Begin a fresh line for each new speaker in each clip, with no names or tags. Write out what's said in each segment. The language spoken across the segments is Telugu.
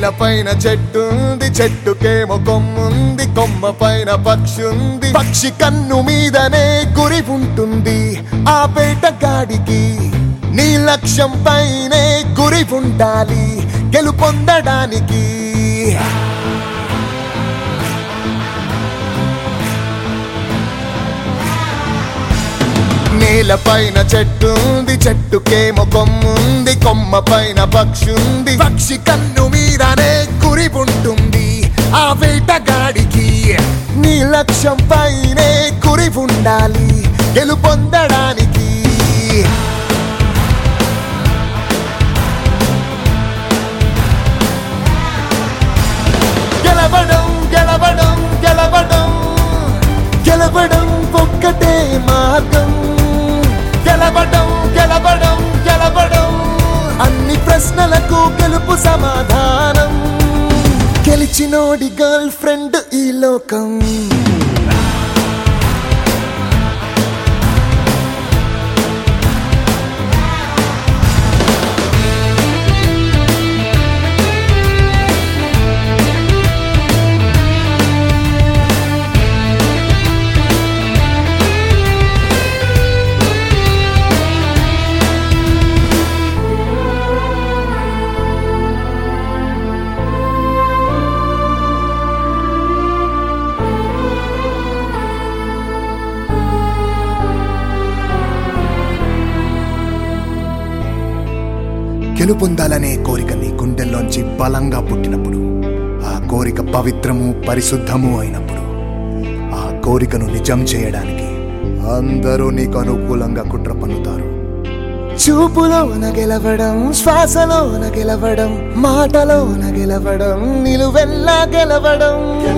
నేలపైన చెట్టుంది, చెట్టుకేమో కొమ్ముంది, కొమ్మ పైన పక్షుంది, పక్షి కన్ను మీదనే గురి ఉంటుంది. ఆ వేటగాడికి నీ లక్ష్యం పైనే గురి ఉండాలి గెలుపొందడానికి. నేలపైన చెట్టుంది, చెట్టుకేమో కొమ్ముంది, కొమ్మ పైన పక్షుంది, పక్షి కన్ను మీదనే గురి ఉంటుంది. ఆ వేటగాడికి నీ లక్ష్యం పైనే గురి ఉండాలి గెలుపొందడానికి. గెలవడం గెలవడం గెలవడం గెలవడం ఒక్కటే మార్గం. గెలవడం గెలవడం గెలవడం అన్ని ప్రశ్నలకు గెలుపు సమాధానం. గెలిచినోడి గర్ల్ ఫ్రెండ్ ఈ లోకం. గెలుపొందాలనే కోరిక నీ గుండెల్లోంచి బలంగా పుట్టినప్పుడు, ఆ కోరిక పవిత్రము పరిశుద్ధము అయినప్పుడు, ఆ కోరికను నిజం చేయడానికి అందరూ నీకు అనుకూలంగా కుట్ర పన్నుతారు. చూపులోన గెలవడం, శ్వాసలోన గెలవడం, మాటలోన గెలవడం, నిలువెల్లా గెలవడం.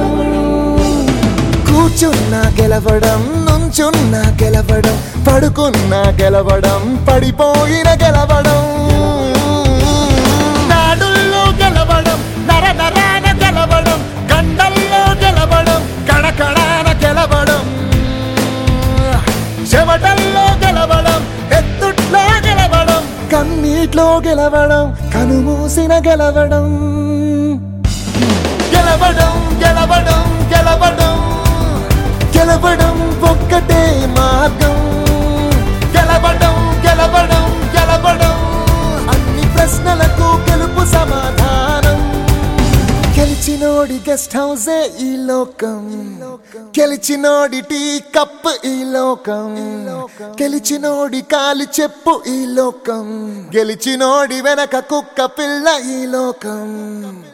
కూర్చున్నా గెలవడం, నుంచున్నా గెలవడం, పడుకున్నా గెలవడం, పడిపోయిన గెలవడం. నాడుల్లో గెలవడం, నరనరాన గెలవడం, కండల్లో గెలవడం, కడకడాన గెలవడం, చెమటల్లో గెలవడం, ఎత్తుట్లో గెలవడం, కన్నీట్లో గెలవడం, కనుమూసిన గెలవడం. గెలవడం గెలవడం గెలవడం గెలవడం ఒక్కటే మార్గం. గెలవడం గెలవడం గెలవడం అన్ని ప్రశ్నలకు గెలుపు సమాధానం. గెలిచినోడి గెస్ట్ హౌసే ఈ లోకం, గెలిచినోడి టీ కప్ ఈ లోకం, గెలిచినోడి కాలి చెప్పు ఈ లోకం, గెలిచినోడి వెనక కుక్క పిల్ల ఈ లోకం.